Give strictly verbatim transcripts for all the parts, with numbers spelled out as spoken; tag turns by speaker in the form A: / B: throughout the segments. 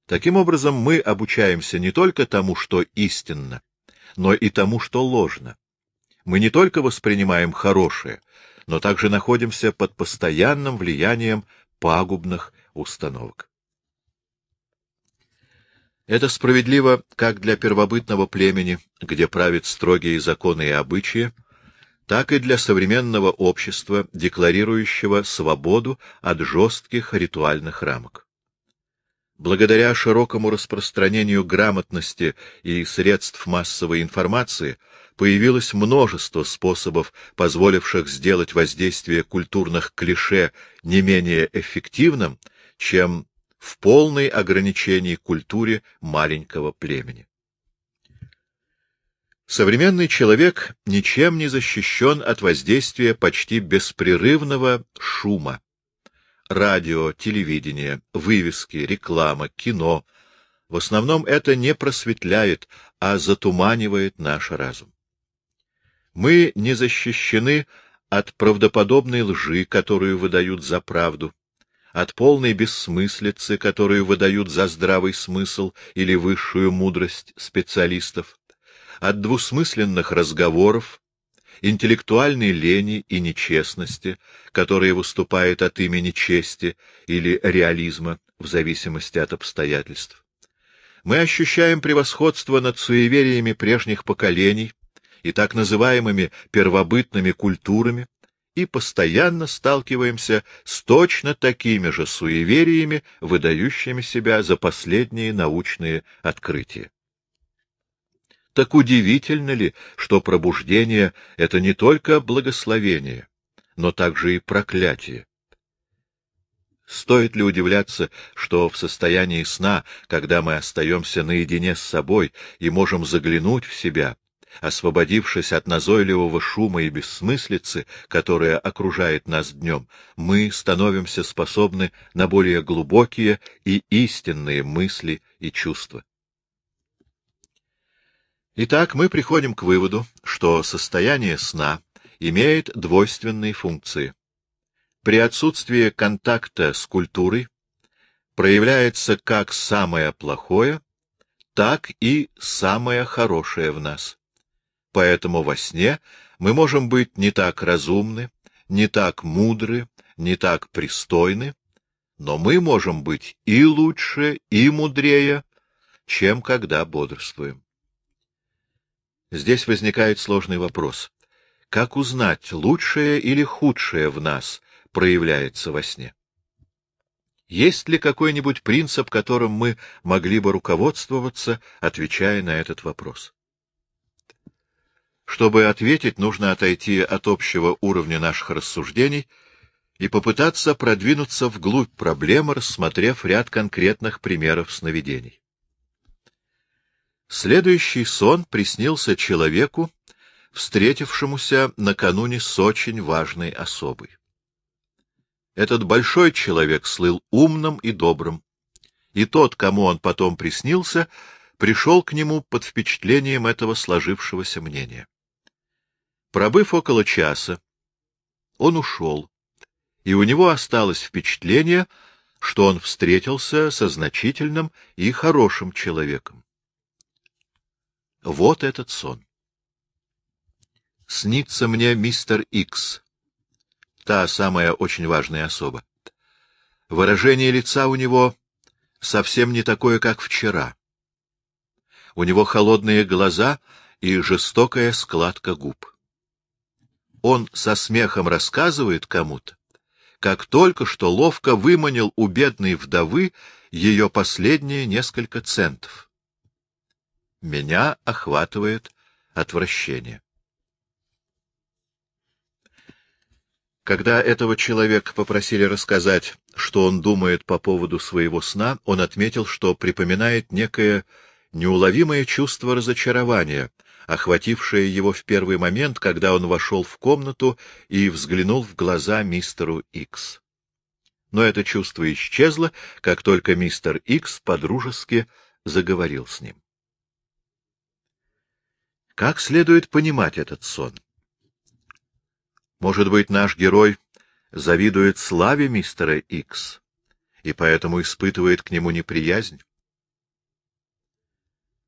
A: Таким образом, мы обучаемся не только тому, что истинно, но и тому, что ложно. Мы не только воспринимаем хорошее, но также находимся под постоянным влиянием пагубных установок. Это справедливо как для первобытного племени, где правят строгие законы и обычаи, так и для современного общества, декларирующего свободу от жестких ритуальных рамок. Благодаря широкому распространению грамотности и средств массовой информации появилось множество способов, позволивших сделать воздействие культурных клише не менее эффективным, чем в полной ограничении культуре маленького племени. Современный человек ничем не защищен от воздействия почти беспрерывного шума. Радио, телевидение, вывески, реклама, кино — в основном это не просветляет, а затуманивает наш разум. Мы не защищены от правдоподобной лжи, которую выдают за правду, от полной бессмыслицы, которую выдают за здравый смысл или высшую мудрость специалистов, от двусмысленных разговоров, интеллектуальной лени и нечестности, которая выступает от имени чести или реализма в зависимости от обстоятельств. Мы ощущаем превосходство над суевериями прежних поколений и так называемыми первобытными культурами и постоянно сталкиваемся с точно такими же суевериями, выдающими себя за последние научные открытия. Так удивительно ли, что пробуждение — это не только благословение, но также и проклятие? Стоит ли удивляться, что в состоянии сна, когда мы остаемся наедине с собой и можем заглянуть в себя, освободившись от назойливого шума и бессмыслицы, которая окружает нас днем, мы становимся способны на более глубокие и истинные мысли и чувства? Итак, мы приходим к выводу, что состояние сна имеет двойственные функции. При отсутствии контакта с культурой проявляется как самое плохое, так и самое хорошее в нас. Поэтому во сне мы можем быть не так разумны, не так мудры, не так пристойны, но мы можем быть и лучше, и мудрее, чем когда бодрствуем. Здесь возникает сложный вопрос. Как узнать, лучшее или худшее в нас проявляется во сне? Есть ли какой-нибудь принцип, которым мы могли бы руководствоваться, отвечая на этот вопрос? Чтобы ответить, нужно отойти от общего уровня наших рассуждений и попытаться продвинуться вглубь проблемы, рассмотрев ряд конкретных примеров сновидений. Следующий сон приснился человеку, встретившемуся накануне с очень важной особой. Этот большой человек слыл умным и добрым, и тот, кому он потом приснился, пришел к нему под впечатлением этого сложившегося мнения. Пробыв около часа, он ушел, и у него осталось впечатление, что он встретился со значительным и хорошим человеком. Вот этот сон. Снится мне мистер Икс, та самая очень важная особа. Выражение лица у него совсем не такое, как вчера. У него холодные глаза и жестокая складка губ. Он со смехом рассказывает кому-то, как только что ловко выманил у бедной вдовы ее последние несколько центов. Меня охватывает отвращение. Когда этого человека попросили рассказать, что он думает по поводу своего сна, он отметил, что припоминает некое неуловимое чувство разочарования, охватившее его в первый момент, когда он вошел в комнату и взглянул в глаза мистеру Икс. Но это чувство исчезло, как только мистер Икс подружески заговорил с ним. Как следует понимать этот сон? Может быть, наш герой завидует славе мистера Икс и поэтому испытывает к нему неприязнь?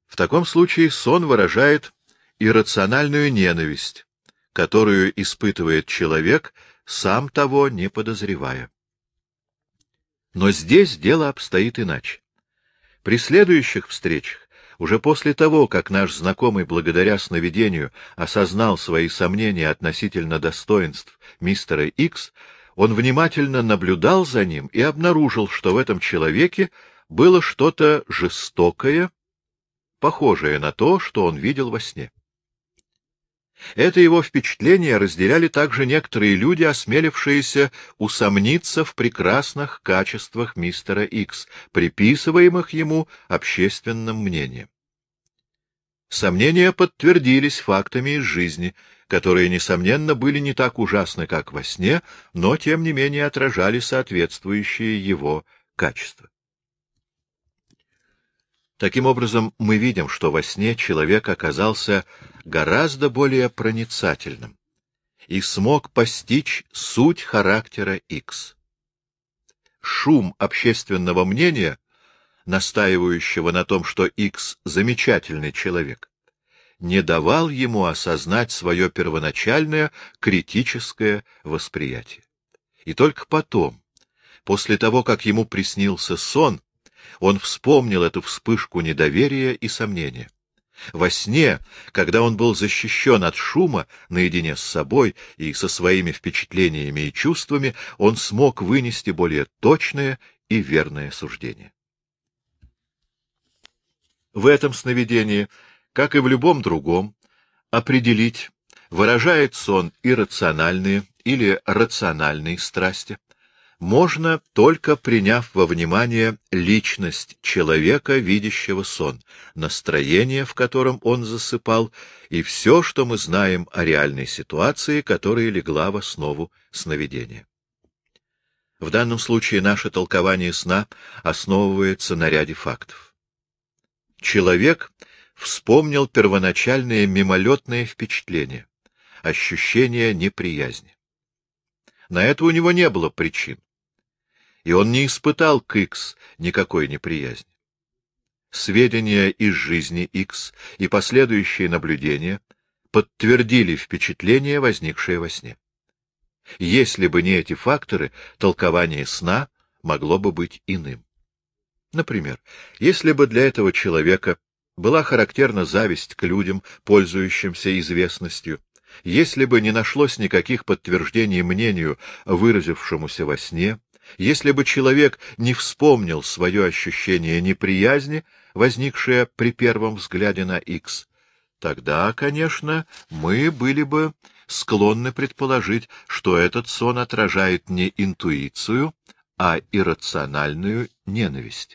A: В таком случае сон выражает иррациональную ненависть, которую испытывает человек, сам того не подозревая. Но здесь дело обстоит иначе. При следующих встречах, уже после того, как наш знакомый благодаря сновидению осознал свои сомнения относительно достоинств мистера Икс, он внимательно наблюдал за ним и обнаружил, что в этом человеке было что-то жестокое, похожее на то, что он видел во сне. Это его впечатление разделяли также некоторые люди, осмелившиеся усомниться в прекрасных качествах мистера Икс, приписываемых ему общественным мнением. Сомнения подтвердились фактами из жизни, которые, несомненно, были не так ужасны, как во сне, но, тем не менее, отражали соответствующие его качества. Таким образом, мы видим, что во сне человек оказался гораздо более проницательным и смог постичь суть характера Икс. Шум общественного мнения, настаивающего на том, что Икс замечательный человек, не давал ему осознать свое первоначальное критическое восприятие. И только потом, после того, как ему приснился сон, он вспомнил эту вспышку недоверия и сомнения. Во сне, когда он был защищен от шума, наедине с собой и со своими впечатлениями и чувствами, он смог вынести более точное и верное суждение. В этом сновидении, как и в любом другом, определить, выражает сон иррациональные или рациональные страсти, можно, только приняв во внимание личность человека, видящего сон, настроение, в котором он засыпал, и все, что мы знаем о реальной ситуации, которая легла в основу сновидения. В данном случае наше толкование сна основывается на ряде фактов. Человек вспомнил первоначальное мимолетное впечатление, ощущение неприязни. На это у него не было причин, и он не испытал к Икс никакой неприязни. Сведения из жизни Икс и последующие наблюдения подтвердили впечатление, возникшее во сне. Если бы не эти факторы, толкование сна могло бы быть иным. Например, если бы для этого человека была характерна зависть к людям, пользующимся известностью, если бы не нашлось никаких подтверждений мнению, выразившемуся во сне, если бы человек не вспомнил свое ощущение неприязни, возникшее при первом взгляде на Икс, тогда, конечно, мы были бы склонны предположить, что этот сон отражает не интуицию, а иррациональную ненависть.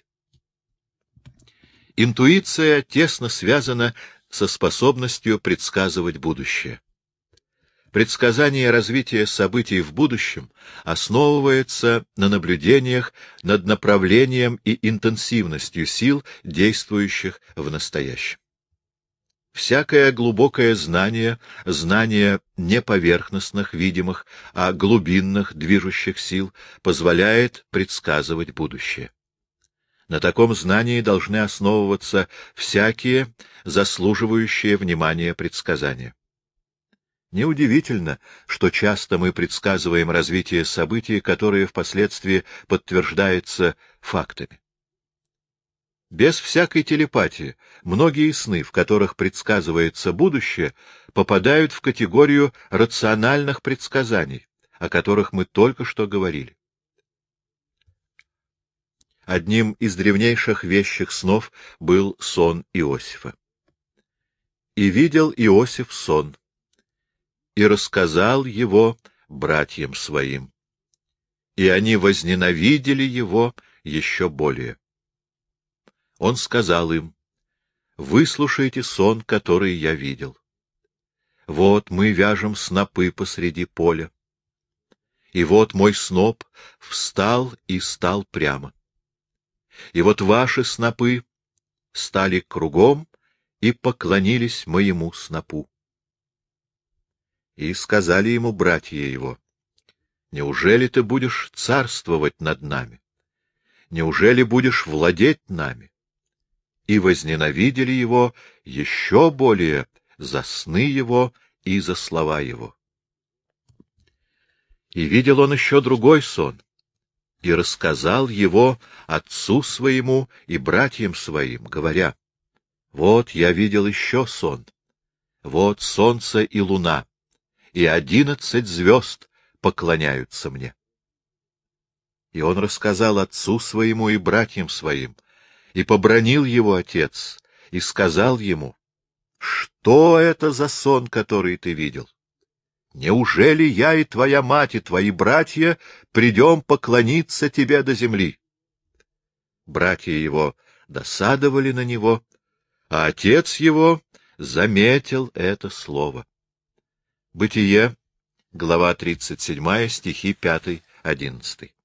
A: Интуиция тесно связана со способностью предсказывать будущее. Предсказание развития событий в будущем основывается на наблюдениях над направлением и интенсивностью сил, действующих в настоящем. Всякое глубокое знание, знание не поверхностных, видимых, а глубинных, движущих сил, позволяет предсказывать будущее. На таком знании должны основываться всякие заслуживающие внимания предсказания. Неудивительно, что часто мы предсказываем развитие событий, которые впоследствии подтверждаются фактами. Без всякой телепатии многие сны, в которых предсказывается будущее, попадают в категорию рациональных предсказаний, о которых мы только что говорили. Одним из древнейших вещих снов был сон Иосифа. «И видел Иосиф сон, и рассказал его братьям своим, и они возненавидели его еще более. Он сказал им: выслушайте сон, который я видел. Вот мы вяжем снопы посреди поля, и вот мой сноп встал и стал прямо. И вот ваши снопы стали кругом и поклонились моему снопу. И сказали ему братья его: неужели ты будешь царствовать над нами? Неужели будешь владеть нами? и возненавидели его еще более за сны его и за слова его. И видел он еще другой сон, и рассказал его отцу своему и братьям своим, говоря: «Вот я видел еще сон. Вот солнце и луна, и одиннадцать звезд поклоняются мне». И он рассказал отцу своему и братьям своим, и побранил его отец, и сказал ему: «Что это за сон, который ты видел? Неужели я и твоя мать, и твои братья придем поклониться тебе до земли?» Братья его досадовали на него, а отец его заметил это слово. Бытие, глава тридцать семь, стихи пять-одиннадцать.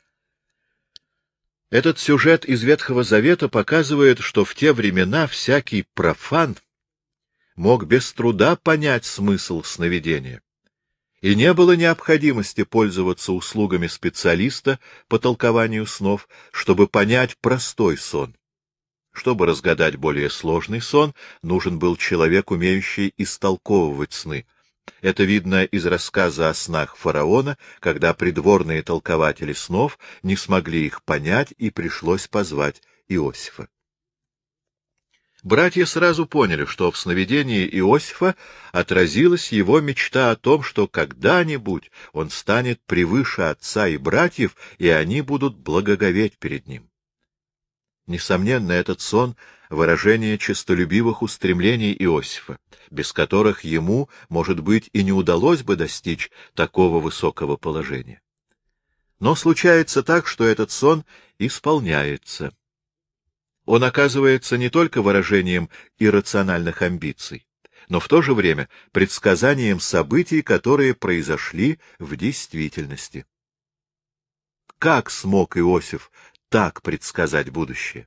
A: Этот сюжет из Ветхого Завета показывает, что в те времена всякий профан мог без труда понять смысл сновидения, и не было необходимости пользоваться услугами специалиста по толкованию снов, чтобы понять простой сон. Чтобы разгадать более сложный сон, нужен был человек, умеющий истолковывать сны. Это видно из рассказа о снах фараона, когда придворные толкователи снов не смогли их понять, и пришлось позвать Иосифа. Братья сразу поняли, что в сновидении Иосифа отразилась его мечта о том, что когда-нибудь он станет превыше отца и братьев, и они будут благоговеть перед ним. Несомненно, этот сон — выражение честолюбивых устремлений Иосифа, без которых ему, может быть, и не удалось бы достичь такого высокого положения. Но случается так, что этот сон исполняется. Он оказывается не только выражением иррациональных амбиций, но в то же время предсказанием событий, которые произошли в действительности. Как смог Иосиф так предсказать будущее?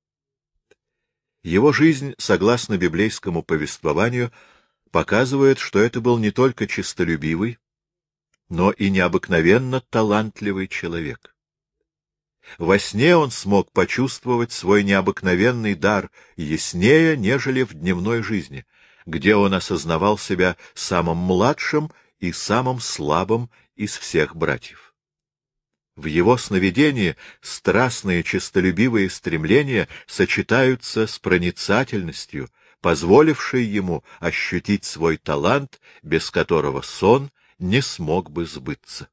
A: Его жизнь, согласно библейскому повествованию, показывает, что это был не только честолюбивый, но и необыкновенно талантливый человек. Во сне он смог почувствовать свой необыкновенный дар яснее, нежели в дневной жизни, где он осознавал себя самым младшим и самым слабым из всех братьев. В его сновидении страстные честолюбивые стремления сочетаются с проницательностью, позволившей ему ощутить свой талант, без которого сон не смог бы сбыться.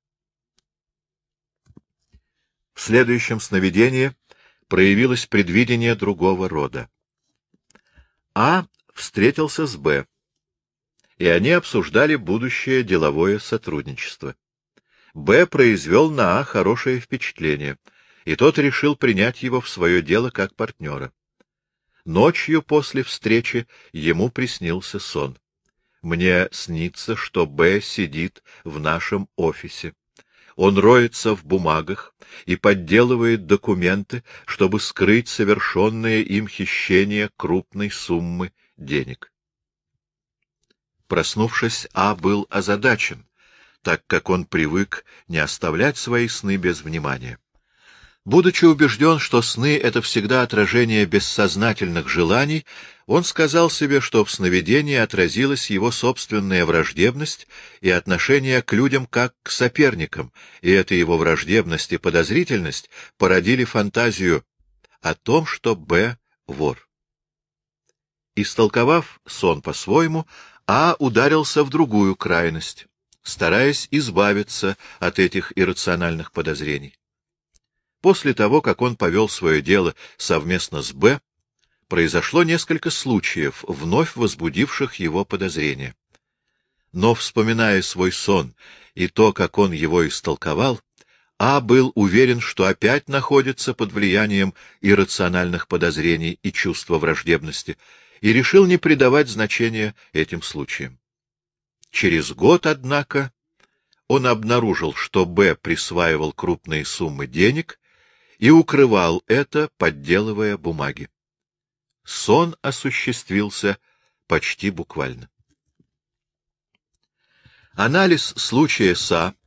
A: В следующем сновидении проявилось предвидение другого рода. А встретился с Б, и они обсуждали будущее деловое сотрудничество. Б произвел на А хорошее впечатление, и тот решил принять его в свое дело как партнера. Ночью после встречи ему приснился сон. Мне снится, что Б сидит в нашем офисе. Он роется в бумагах и подделывает документы, чтобы скрыть совершенное им хищение крупной суммы денег. Проснувшись, А был озадачен, так как он привык не оставлять свои сны без внимания. Будучи убежден, что сны — это всегда отражение бессознательных желаний, он сказал себе, что в сновидении отразилась его собственная враждебность и отношение к людям как к соперникам, и эта его враждебность и подозрительность породили фантазию о том, что Б — вор. Истолковав сон по-своему, А ударился в другую крайность, стараясь избавиться от этих иррациональных подозрений. После того, как он повел свое дело совместно с Б, произошло несколько случаев, вновь возбудивших его подозрения. Но, вспоминая свой сон и то, как он его истолковал, А был уверен, что опять находится под влиянием иррациональных подозрений и чувства враждебности, и решил не придавать значения этим случаям. Через год, однако, он обнаружил, что Б присваивал крупные суммы денег и укрывал это, подделывая бумаги. Сон осуществился почти буквально. Анализ случая с А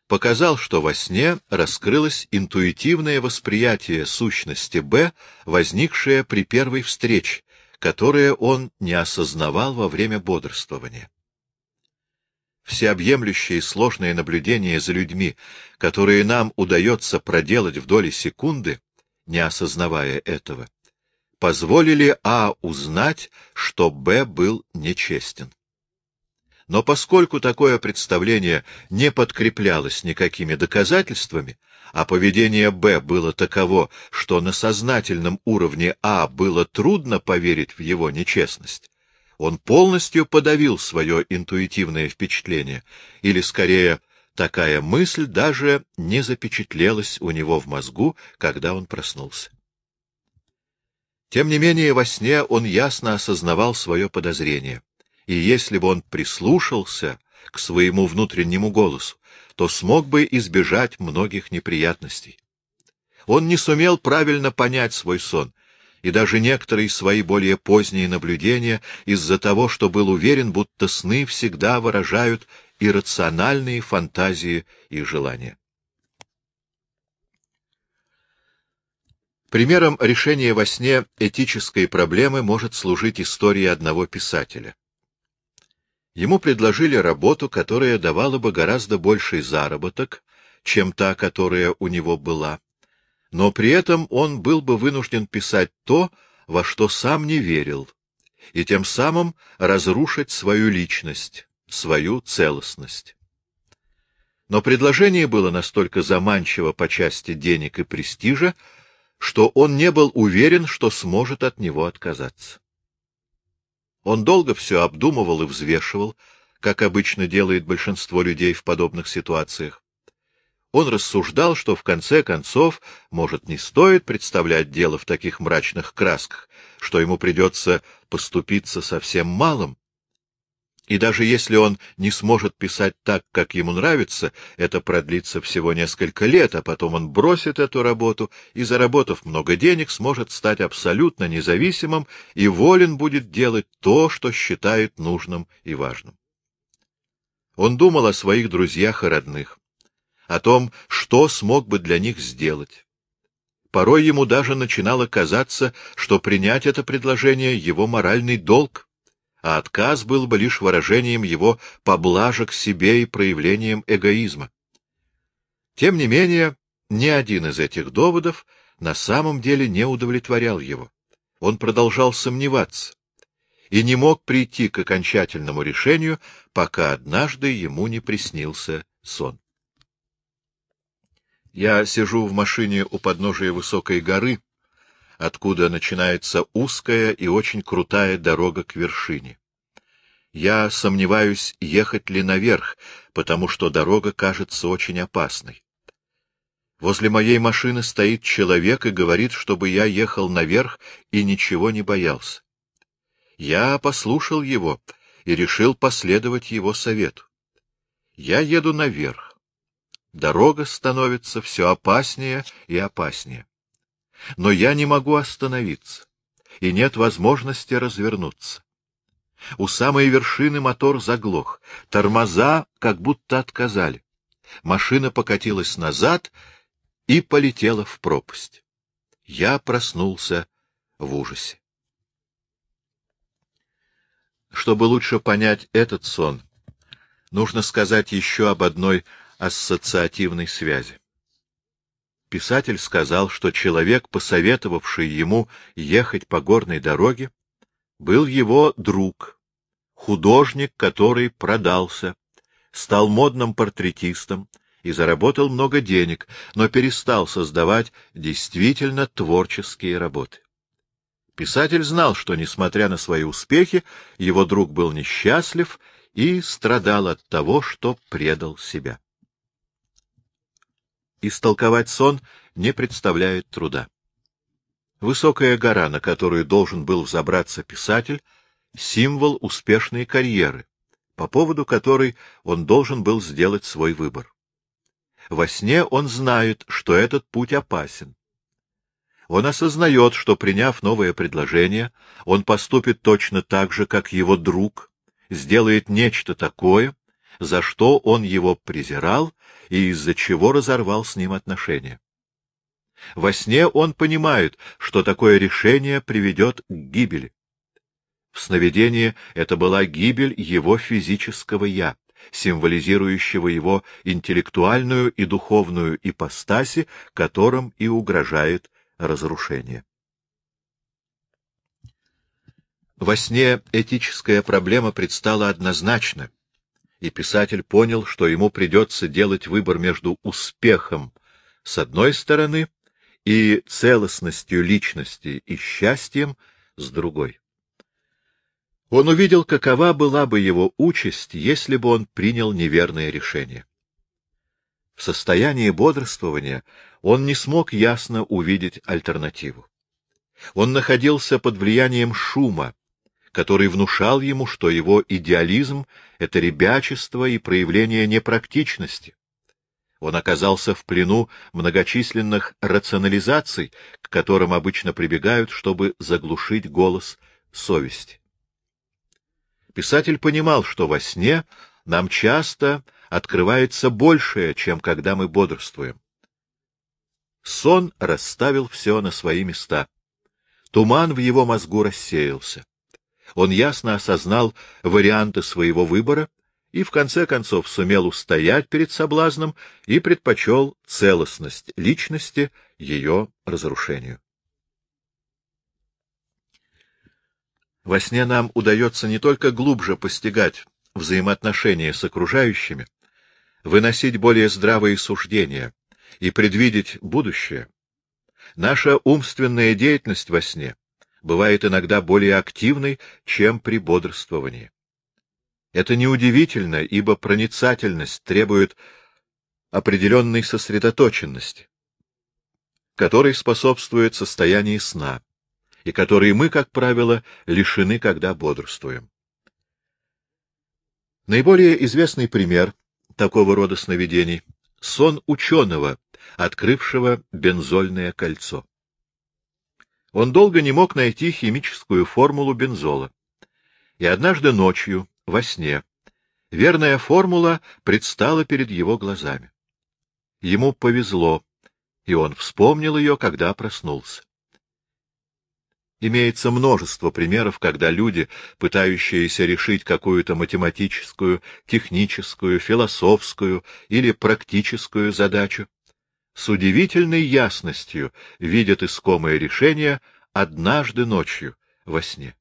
A: показал, что во сне раскрылось интуитивное восприятие сущности Б, возникшее при первой встрече, которое он не осознавал во время бодрствования. Всеобъемлющие сложные наблюдения за людьми, которые нам удается проделать в доли секунды, не осознавая этого, позволили А узнать, что Б был нечестен. Но поскольку такое представление не подкреплялось никакими доказательствами, а поведение Б было таково, что на сознательном уровне А было трудно поверить в его нечестность, он полностью подавил свое интуитивное впечатление, или, скорее, такая мысль даже не запечатлелась у него в мозгу, когда он проснулся. Тем не менее, во сне он ясно осознавал свое подозрение. И если бы он прислушался к своему внутреннему голосу, то смог бы избежать многих неприятностей. Он не сумел правильно понять свой сон, и даже некоторые свои более поздние наблюдения из-за того, что был уверен, будто сны всегда выражают иррациональные фантазии и желания. Примером решения во сне этической проблемы может служить история одного писателя. Ему предложили работу, которая давала бы гораздо больший заработок, чем та, которая у него была, но при этом он был бы вынужден писать то, во что сам не верил, и тем самым разрушить свою личность, свою целостность. Но предложение было настолько заманчиво по части денег и престижа, что он не был уверен, что сможет от него отказаться. Он долго все обдумывал и взвешивал, как обычно делает большинство людей в подобных ситуациях. Он рассуждал, что в конце концов, может, не стоит представлять дело в таких мрачных красках, что ему придется поступиться совсем малым. И даже если он не сможет писать так, как ему нравится, это продлится всего несколько лет, а потом он бросит эту работу и, заработав много денег, сможет стать абсолютно независимым и волен будет делать то, что считает нужным и важным. Он думал о своих друзьях и родных, о том, что смог бы для них сделать. Порой ему даже начинало казаться, что принять это предложение — его моральный долг, а отказ был бы лишь выражением его поблажек себе и проявлением эгоизма. Тем не менее, ни один из этих доводов на самом деле не удовлетворял его. Он продолжал сомневаться и не мог прийти к окончательному решению, пока однажды ему не приснился сон. Я сижу в машине у подножия высокой горы, откуда начинается узкая и очень крутая дорога к вершине. Я сомневаюсь, ехать ли наверх, потому что дорога кажется очень опасной. Возле моей машины стоит человек и говорит, чтобы я ехал наверх и ничего не боялся. Я послушал его и решил последовать его совету. Я еду наверх. Дорога становится все опаснее и опаснее. Но я не могу остановиться, и нет возможности развернуться. У самой вершины мотор заглох, тормоза как будто отказали. Машина покатилась назад и полетела в пропасть. Я проснулся в ужасе. Чтобы лучше понять этот сон, нужно сказать еще об одной ассоциативной связи. Писатель сказал, что человек, посоветовавший ему ехать по горной дороге, был его друг, художник, который продался, стал модным портретистом и заработал много денег, но перестал создавать действительно творческие работы. Писатель знал, что, несмотря на свои успехи, его друг был несчастлив и страдал от того, что предал себя. Истолковать сон не представляет труда. Высокая гора, на которую должен был взобраться писатель, — символ успешной карьеры, по поводу которой он должен был сделать свой выбор. Во сне он знает, что этот путь опасен. Он осознает, что, приняв новое предложение, он поступит точно так же, как его друг, сделает нечто такое, за что он его презирал и из-за чего разорвал с ним отношения. Во сне он понимает, что такое решение приведет к гибели. В сновидении это была гибель его физического «я», символизирующего его интеллектуальную и духовную ипостаси, которым и угрожает разрушение. Во сне этическая проблема предстала однозначно, и писатель понял, что ему придется делать выбор между успехом с одной стороны и целостностью личности и счастьем с другой. Он увидел, какова была бы его участь, если бы он принял неверное решение. В состоянии бодрствования он не смог ясно увидеть альтернативу. Он находился под влиянием шума, который внушал ему, что его идеализм — это ребячество и проявление непрактичности. Он оказался в плену многочисленных рационализаций, к которым обычно прибегают, чтобы заглушить голос совести. Писатель понимал, что во сне нам часто открывается большее, чем когда мы бодрствуем. Сон расставил все на свои места. Туман в его мозгу рассеялся. Он ясно осознал варианты своего выбора и, в конце концов, сумел устоять перед соблазном и предпочел целостность личности ее разрушению. Во сне нам удается не только глубже постигать взаимоотношения с окружающими, выносить более здравые суждения и предвидеть будущее. Наша умственная деятельность во сне бывает иногда более активной, чем при бодрствовании. Это неудивительно, ибо проницательность требует определенной сосредоточенности, которой способствует состояние сна, и которые мы, как правило, лишены, когда бодрствуем. Наиболее известный пример такого рода сновидений — сон ученого, открывшего бензольное кольцо. Он долго не мог найти химическую формулу бензола, и однажды ночью, во сне, верная формула предстала перед его глазами. Ему повезло, и он вспомнил ее, когда проснулся. Имеется множество примеров, когда люди, пытающиеся решить какую-то математическую, техническую, философскую или практическую задачу, с удивительной ясностью видят искомое решение однажды ночью во сне.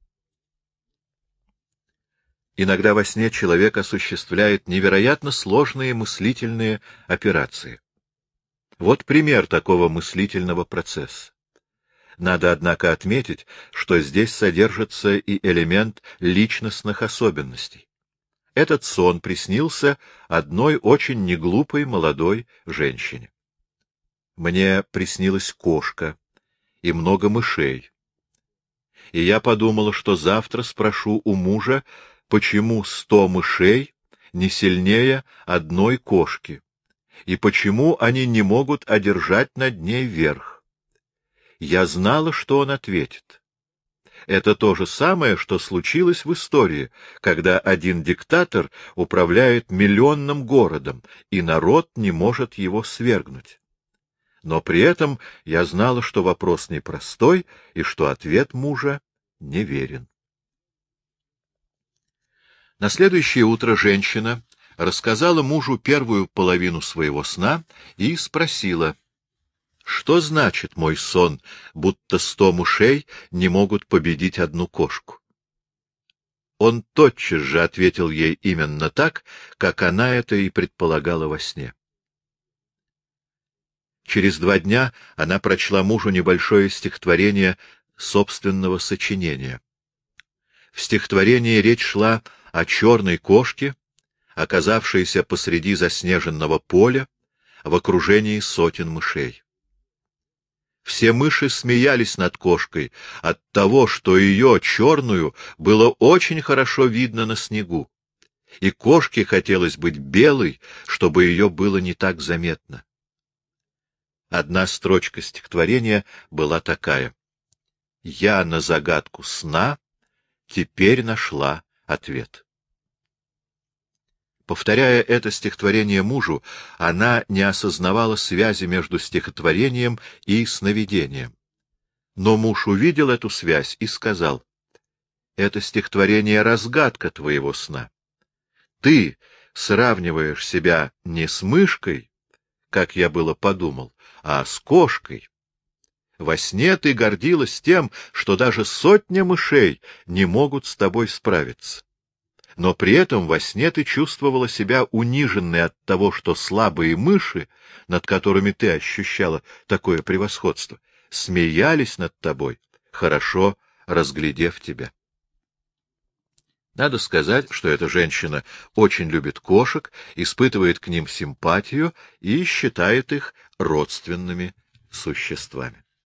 A: Иногда во сне человек осуществляет невероятно сложные мыслительные операции. Вот пример такого мыслительного процесса. Надо, однако, отметить, что здесь содержится и элемент личностных особенностей. Этот сон приснился одной очень неглупой молодой женщине. Мне приснилась кошка и много мышей. И я подумала, что завтра спрошу у мужа, почему сто мышей не сильнее одной кошки, и почему они не могут одержать над ней верх. Я знала, что он ответит. Это то же самое, что случилось в истории, когда один диктатор управляет миллионным городом, и народ не может его свергнуть. Но при этом я знала, что вопрос непростой, и что ответ мужа неверен. На следующее утро женщина рассказала мужу первую половину своего сна и спросила: «Что значит мой сон, будто сто мышей не могут победить одну кошку?» Он тотчас же ответил ей именно так, как она это и предполагала во сне. Через два дня она прочла мужу небольшое стихотворение собственного сочинения. В стихотворении речь шла о черной кошке, оказавшейся посреди заснеженного поля в окружении сотен мышей. Все мыши смеялись над кошкой от того, что ее, черную, было очень хорошо видно на снегу, и кошке хотелось быть белой, чтобы ее было не так заметно. Одна строчка стихотворения была такая: «Я на загадку сна теперь нашла ответ». Повторяя это стихотворение мужу, она не осознавала связи между стихотворением и сновидением. Но муж увидел эту связь и сказал: «Это стихотворение — разгадка твоего сна. Ты сравниваешь себя не с мышкой, как я было подумал, а с кошкой. Во сне ты гордилась тем, что даже сотня мышей не могут с тобой справиться. Но при этом во сне ты чувствовала себя униженной от того, что слабые мыши, над которыми ты ощущала такое превосходство, смеялись над тобой, хорошо разглядев тебя». Надо сказать, что эта женщина очень любит кошек, испытывает к ним симпатию и считает их родственными существами.